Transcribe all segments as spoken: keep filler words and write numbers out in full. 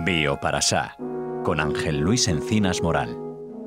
Bioparasá, con Ángel Luis Encinas Moral.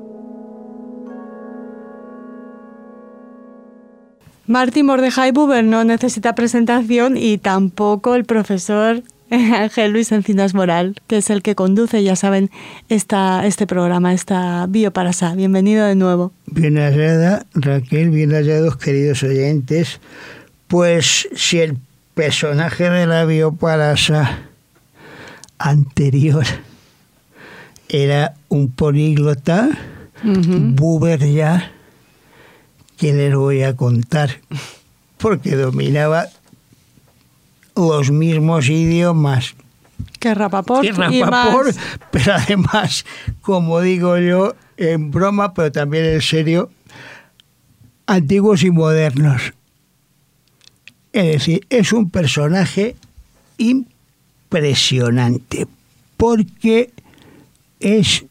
Martin Mordechai Buber no necesita presentación y tampoco el profesor Ángel Luis Encinas Moral, que es el que conduce, ya saben, esta, este programa, esta Bioparasá. Bienvenido de nuevo. Bien hallada, Raquel, bien hallados, queridos oyentes. Pues si el personaje de la Bioparasá anterior era un políglota, uh-huh. Buber ya, ¿qué les voy a contar? Porque dominaba los mismos idiomas que Rapaport, que Rapaport, pero además, como digo yo, en broma, pero también en serio, antiguos y modernos. Es decir, es un personaje impresionante, porque es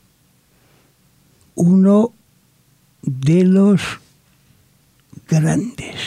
uno de los grandes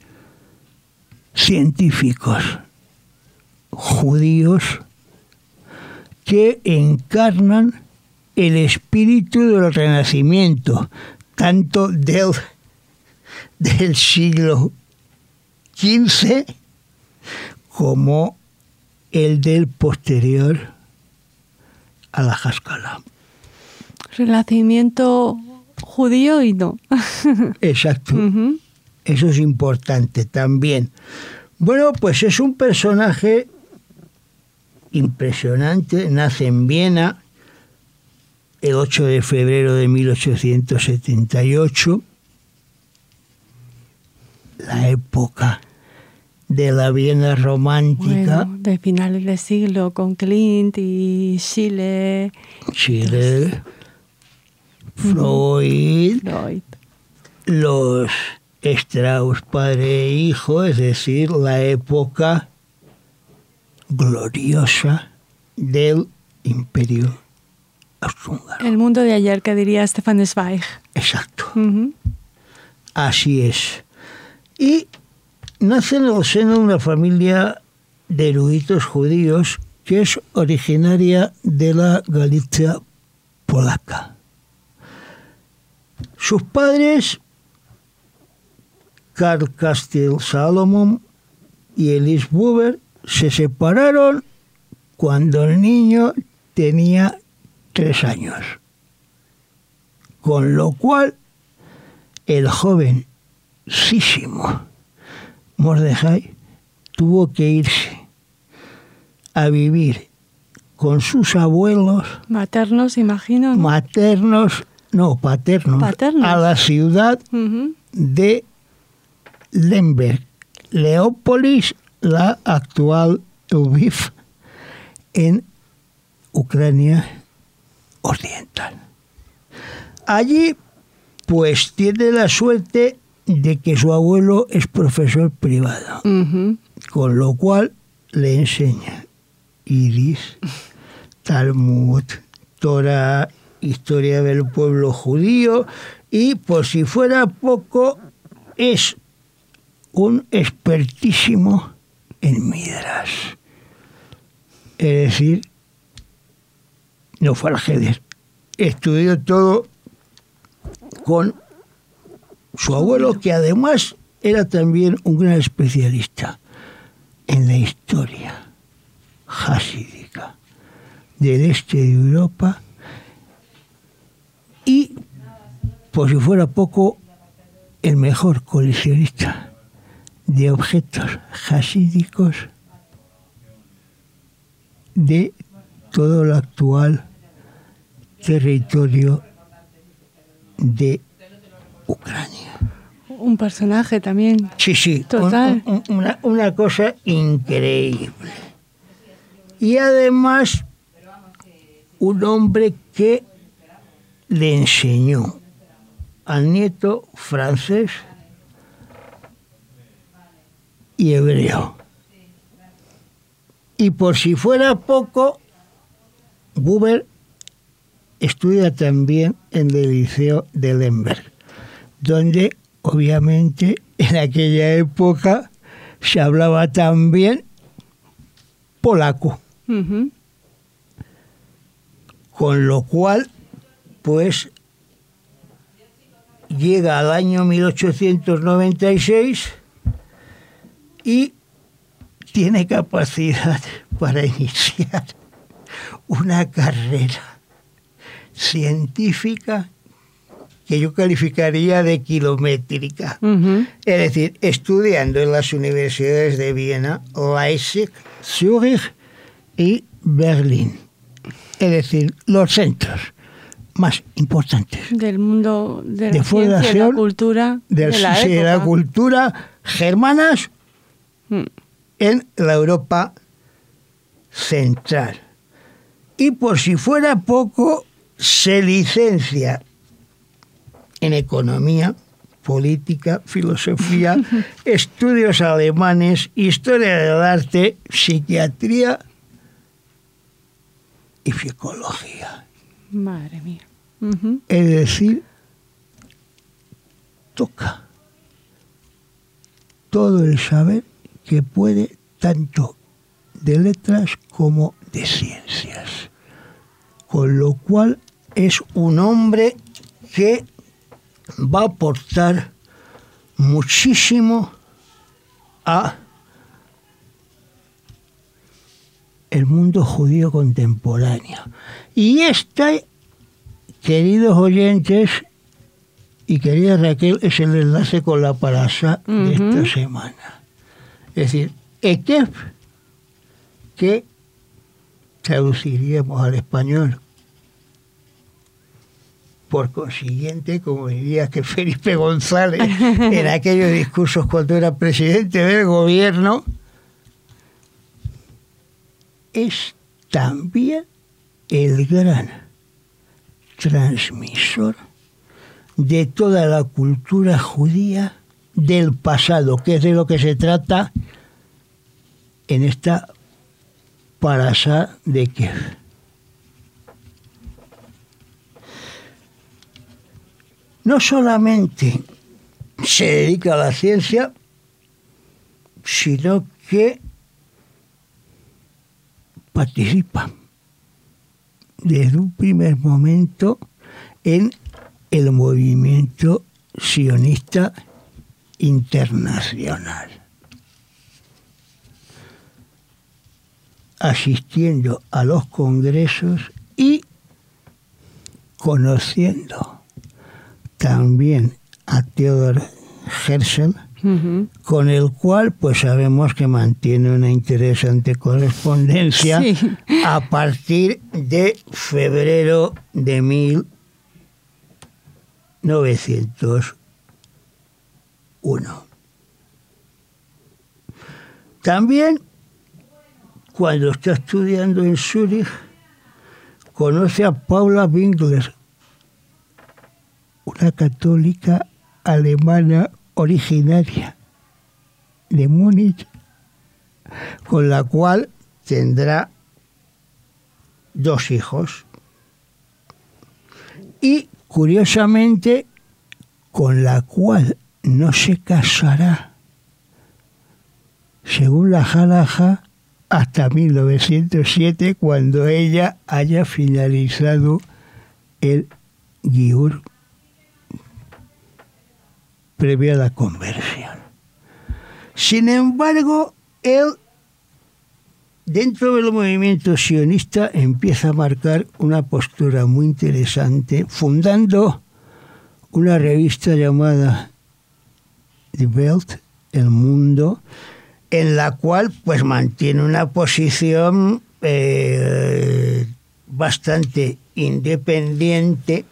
científicos judíos que encarnan el espíritu del Renacimiento, tanto del, del siglo quince como el del posterior a la Haskalah. Renacimiento judío y no. Exacto. Uh-huh. Eso es importante también. Bueno, pues es un personaje impresionante. Nace en Viena el ocho de febrero de mil ochocientos setenta y ocho. La época de la Viena romántica. Bueno, de finales de siglo, con Klimt y Schiller. Schiller, Freud, Freud, los Strauss, padre e hijo, es decir, la época gloriosa del Imperio Austrohúngaro. El mundo de ayer, que diría Stefan Zweig. Exacto. Uh-huh. Así es. Y nace en el seno de una familia de eruditos judíos que es originaria de la Galicia polaca. Sus padres, Karl Kastil Salomon y Elise Buber, se separaron cuando el niño tenía tres años. Con lo cual, el jovencísimo Mordechai tuvo que irse a vivir con sus abuelos maternos, imagino, ¿no? Maternos, no, paternos, paternos. A la ciudad uh-huh. de Lemberg, Leópolis, la actual Lviv, en Ucrania Occidental. Allí, pues, tiene la suerte de que su abuelo es profesor privado, uh-huh. con lo cual le enseña Yiddish, Talmud, Torah, historia del pueblo judío, y por si fuera poco, es un expertísimo en Midrash. Es decir, no fue al Heder, estudió todo con su abuelo, que además era también un gran especialista en la historia jasídica del este de Europa, y, por si fuera poco, el mejor coleccionista de objetos jasídicos de todo el actual territorio de Ucrania. Un personaje también. Sí, sí, total. Un, un, una, una cosa increíble. Y además, un hombre que le enseñó al nieto francés y hebreo. Y por si fuera poco, Buber estudia también en el Liceo de Lemberg, donde obviamente en aquella época se hablaba también polaco. Uh-huh. Con lo cual, pues, llega al año mil ochocientos noventa y seis y tiene capacidad para iniciar una carrera científica que yo calificaría de kilométrica. Uh-huh. Es decir, estudiando en las universidades de Viena, Leipzig, Zúrich y Berlín. Es decir, los centros más importantes del mundo de la de ciencia y la cultura de, de la, sí, de la cultura germanas mm. en la Europa central. Y por si fuera poco, se licencia en economía, política, filosofía, estudios alemanes, historia del arte, psiquiatría y psicología. Madre mía. Uh-huh. Es decir, toca todo el saber que puede, tanto de letras como de ciencias. Con lo cual es un hombre que va a aportar muchísimo a el mundo judío contemporáneo. Y este, queridos oyentes y querida Raquel, es el enlace con la parasha uh-huh. de esta semana. Es decir, Ekef, que traduciríamos al español. Por consiguiente, como diría que Felipe González en aquellos discursos cuando era presidente del gobierno, es también el gran transmisor de toda la cultura judía del pasado, que es de lo que se trata en esta parasha de Ekef. No solamente se dedica a la ciencia, sino que participa desde un primer momento en el movimiento sionista internacional, asistiendo a los congresos y conociendo también a Theodor Herzl, uh-huh. con el cual pues sabemos que mantiene una interesante correspondencia sí. a partir de febrero de mil novecientos uno. También, cuando está estudiando en Zúrich, conoce a Paula Winkler, una católica alemana originaria de Múnich, con la cual tendrá dos hijos. Y, curiosamente, con la cual no se casará, según la Halaja, hasta mil novecientos siete, cuando ella haya finalizado el Giur previo a la conversión. Sin embargo, él, dentro del movimiento sionista, empieza a marcar una postura muy interesante, fundando una revista llamada Die Welt, El Mundo, en la cual pues mantiene una posición eh, bastante independiente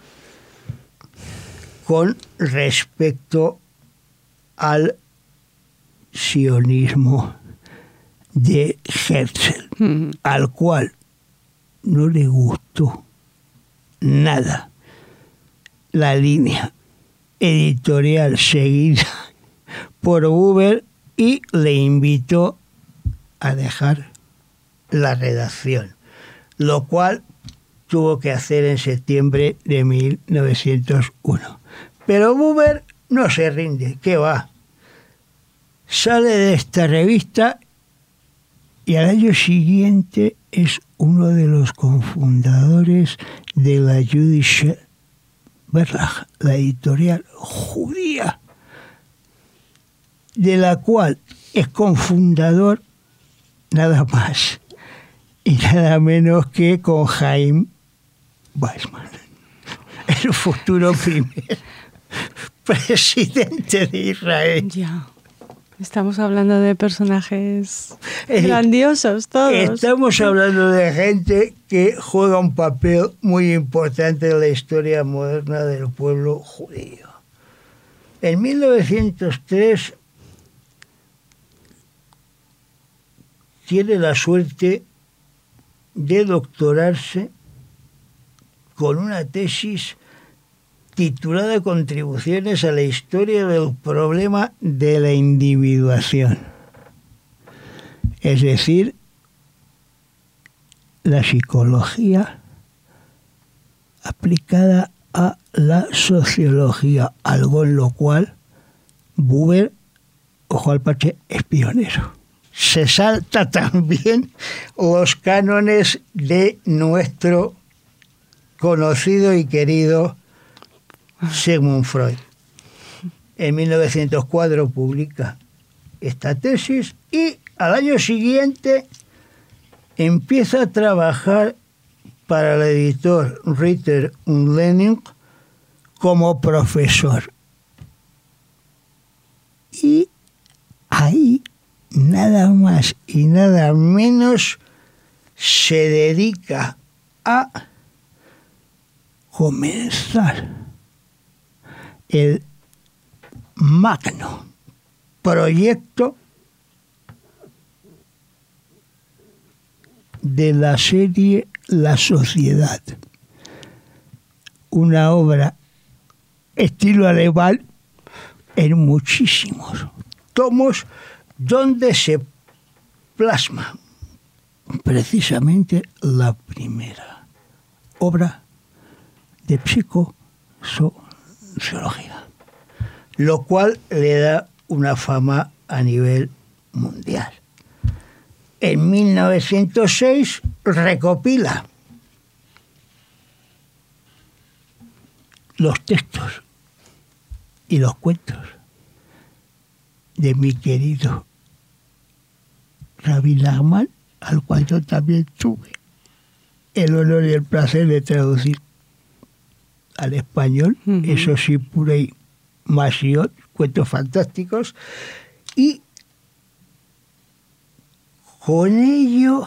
con respecto al sionismo de Herzl, mm. al cual no le gustó nada la línea editorial seguida por Buber y le invitó a dejar la redacción, lo cual tuvo que hacer en septiembre de mil novecientos uno. Pero Buber no se rinde, ¿qué va? Sale de esta revista y al año siguiente es uno de los cofundadores de la Jüdische Verlag, la editorial judía, de la cual es cofundador nada más y nada menos que con Chaim Weizmann, el futuro primer presidente de Israel. Ya. Estamos hablando de personajes grandiosos todos. Estamos hablando de gente que juega un papel muy importante en la historia moderna del pueblo judío. En mil novecientos tres tiene la suerte de doctorarse con una tesis titulada Contribuciones a la historia del problema de la individuación. Es decir, la psicología aplicada a la sociología, algo en lo cual Buber, ojo al parche, es pionero. Se salta también los cánones de nuestro conocido y querido Sigmund Freud. En mil novecientos cuatro publica esta tesis y al año siguiente empieza a trabajar para el editor Ritter und Lessing como profesor. Y ahí nada más y nada menos se dedica a comenzar el magno proyecto de la serie La Sociedad, una obra estilo alemán en muchísimos tomos donde se plasma precisamente la primera obra de psicosociología, lo cual le da una fama a nivel mundial. En mil novecientos seis recopila los textos y los cuentos de mi querido Rabbi Nachman, al cual yo también tuve el honor y el placer de traducir al español, uh-huh. Eso sí, pura y masión, cuentos fantásticos, y con ello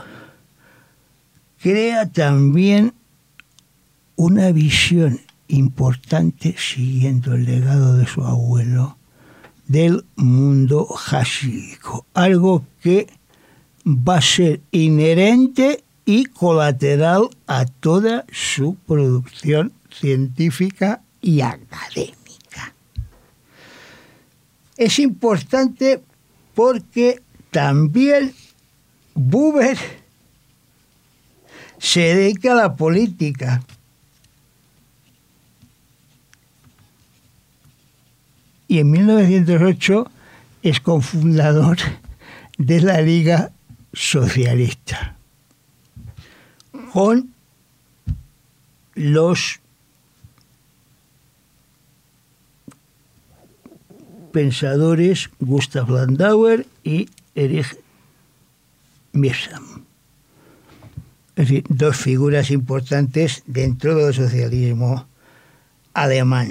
crea también una visión importante, siguiendo el legado de su abuelo, del mundo jasídico, algo que va a ser inherente y colateral a toda su producción científica y académica. Es importante porque también Buber se dedica a la política. Y en mil novecientos ocho es cofundador de la Liga Socialista, con los pensadores Gustav Landauer y Erich Mírsam. Es decir, dos figuras importantes dentro del socialismo alemán.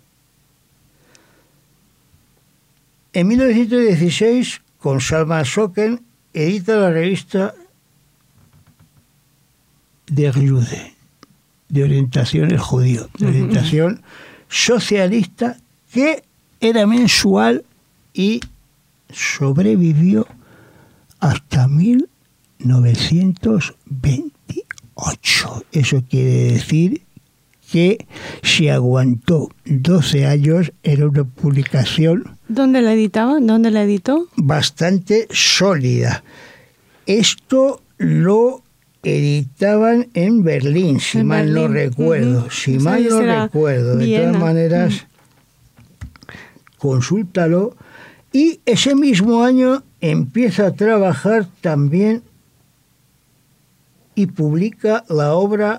En mil novecientos dieciséis, con Salman Soken, edita la revista Der Jude, de orientación el judío, de orientación socialista, que era mensual y sobrevivió hasta mil novecientos veintiocho. Eso quiere decir que si aguantó doce años, era una publicación... ¿Dónde la editaban? ¿Dónde la editó? Bastante sólida. Esto lo editaban en Berlín, si en mal Berlín. no recuerdo. Uh-huh. Si o sea, mal no recuerdo. De Viena. Todas maneras, uh-huh. consúltalo. Y ese mismo año empieza a trabajar también y publica la obra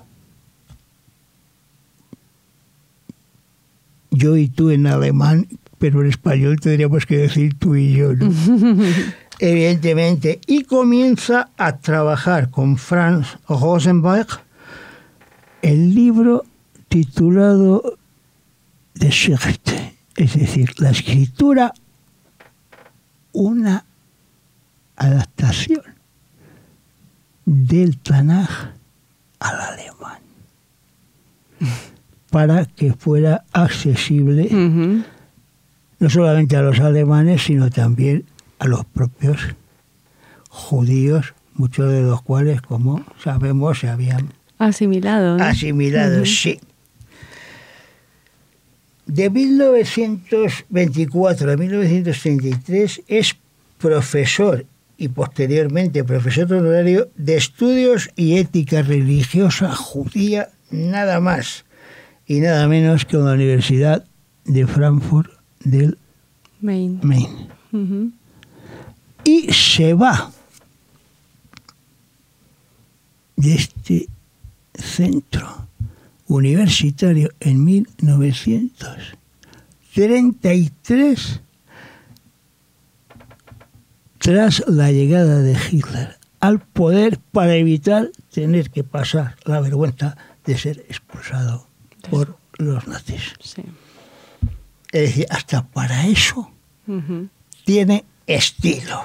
Yo y tú en alemán, pero en español tendríamos que decir tú y yo, ¿no? Evidentemente, y comienza a trabajar con Franz Rosenberg el libro titulado De Schrift, es decir, la escritura, una adaptación del Tanaj al alemán, para que fuera accesible uh-huh. no solamente a los alemanes, sino también a los propios judíos, muchos de los cuales, como sabemos, se habían asimilado, ¿no? Asimilado, uh-huh. sí. De mil novecientos veinticuatro a mil novecientos treinta y tres es profesor y posteriormente profesor honorario de Estudios y Ética Religiosa Judía, nada más y nada menos que en la Universidad de Frankfurt del Main. Main. Uh-huh. Y se va de este centro universitario en mil novecientos treinta y tres tras la llegada de Hitler al poder para evitar tener que pasar la vergüenza de ser expulsado por los nazis. Sí. Es decir, hasta para eso uh-huh. tiene estilo.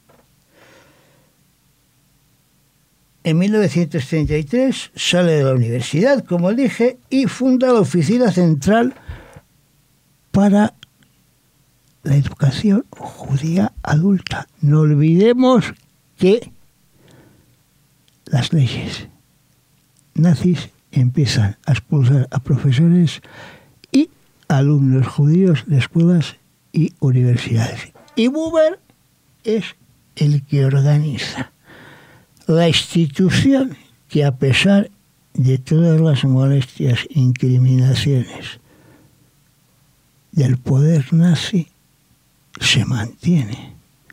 En mil novecientos treinta y tres sale de la universidad, como dije, y funda la Oficina Central para la Educación Judía Adulta. No olvidemos que las leyes nazis empiezan a expulsar a profesores y alumnos judíos de escuelas y universidades. Y Buber es el que organiza la institución que, a pesar de todas las molestias e incriminaciones del poder nazi, se mantiene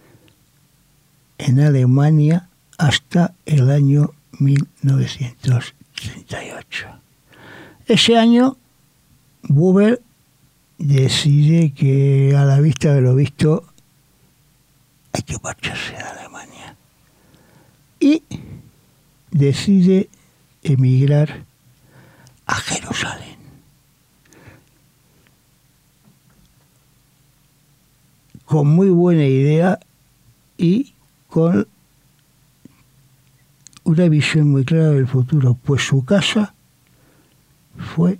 en Alemania hasta el año mil novecientos treinta y ocho. Ese año, Buber decide que, a la vista de lo visto, hay que marcharse de Alemania. Y decide emigrar a Jerusalén. Con muy buena idea y con una visión muy clara del futuro, pues su casa fue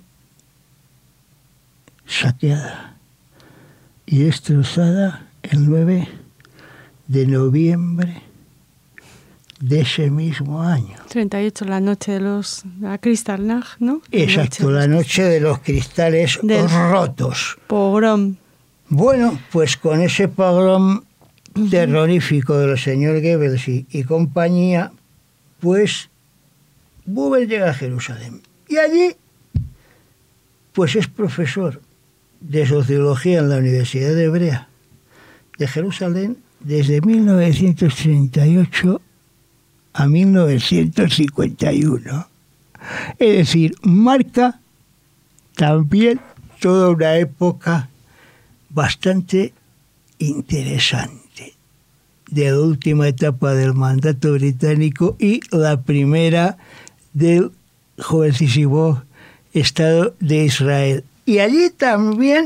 saqueada y destrozada el nueve de noviembre de ese mismo año. treinta y ocho, la noche de los la Kristallnacht, ¿no? Exacto, la noche de los cristales Del rotos. Pogrom. Bueno, pues con ese pogrom terrorífico de los señores Goebbels y, y compañía, pues Buber llega a Jerusalén. Y allí, pues es profesor de sociología en la Universidad Hebrea de Jerusalén desde mil novecientos treinta y ocho a mil novecientos cincuenta y uno. Es decir, marca también toda una época bastante interesante de la última etapa del mandato británico y la primera del jovencísimo Estado de Israel. Y allí también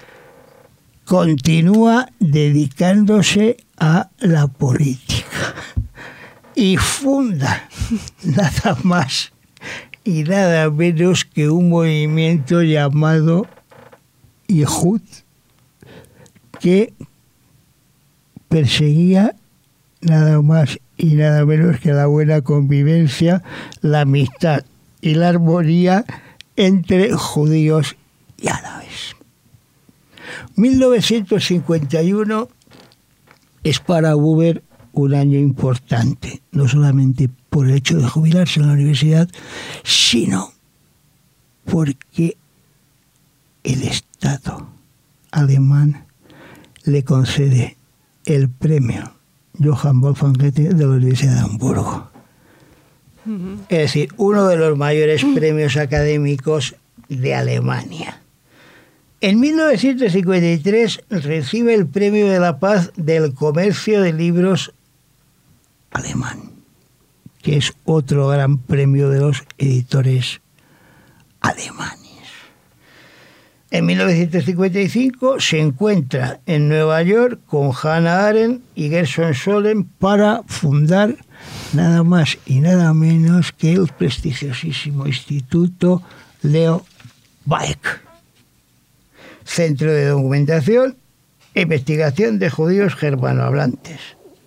continúa dedicándose a la política y funda nada más y nada menos que un movimiento llamado Yehud, que perseguía nada más y nada menos que la buena convivencia, la amistad y la armonía entre judíos y árabes. mil novecientos cincuenta y uno es para Buber un año importante, no solamente por el hecho de jubilarse en la universidad, sino porque el Estado alemán le concede el premio Johann Wolfgang Goethe de la Universidad de Hamburgo. Uh-huh. Es decir, uno de los mayores premios académicos de Alemania. En mil novecientos cincuenta y tres recibe el Premio de la Paz del Comercio de Libros alemán, que es otro gran premio de los editores alemanes. En mil novecientos cincuenta y cinco se encuentra en Nueva York con Hannah Arendt y Gershom Scholem para fundar nada más y nada menos que el prestigiosísimo Instituto Leo Baeck, Centro de Documentación e Investigación de Judíos Germanohablantes.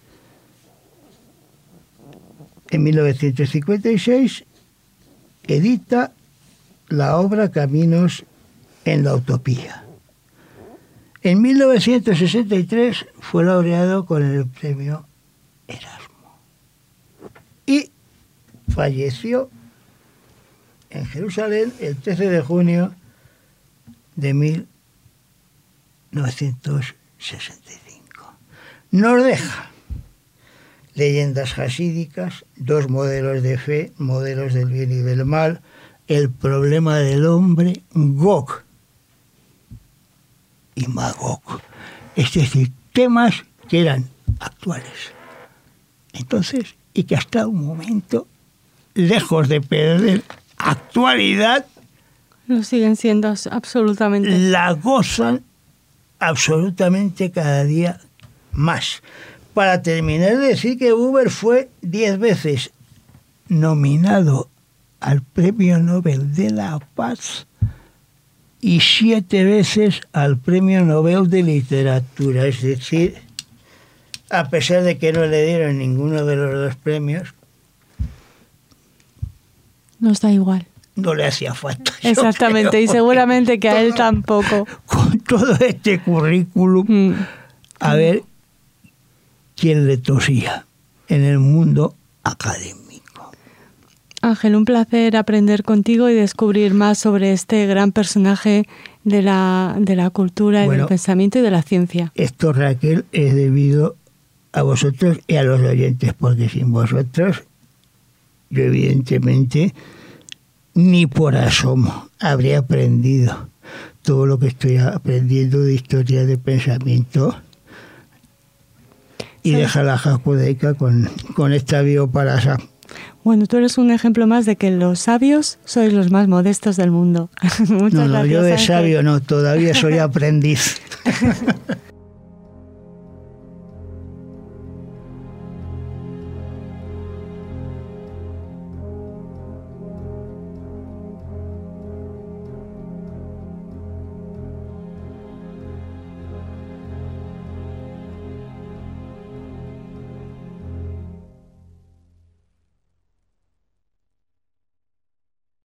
En mil novecientos cincuenta y seis edita la obra Caminos en la Utopía. En mil novecientos sesenta y tres fue laureado con el premio Erasmo y falleció en Jerusalén el trece de junio de mil novecientos sesenta y cinco. Nos deja leyendas hasídicas, dos modelos de fe, modelos del bien y del mal, el problema del hombre, Gog y Magog. Es decir, temas que eran actuales entonces y que hasta un momento, lejos de perder actualidad, lo siguen siendo absolutamente. La gozan absolutamente cada día más. Para terminar de decir que Buber fue diez veces nominado al Premio Nobel de la Paz y siete veces al Premio Nobel de Literatura. Es decir, a pesar de que no le dieron ninguno de los dos premios, nos da igual. No le hacía falta. Exactamente, creo, y seguramente que a él tampoco. Con todo este currículum, mm. a ver quién le tosía en el mundo académico. Ángel, un placer aprender contigo y descubrir más sobre este gran personaje de la, de la cultura, bueno, y del pensamiento y de la ciencia. Esto, Raquel, es debido a vosotros y a los oyentes, porque sin vosotros, yo evidentemente ni por asomo habría aprendido todo lo que estoy aprendiendo de historia de pensamiento y de halajá judaica con, con esta bioparasa. Bueno, tú eres un ejemplo más de que los sabios sois los más modestos del mundo. Muchas no, no, gracias, yo de Ángel. Sabio no, todavía soy aprendiz.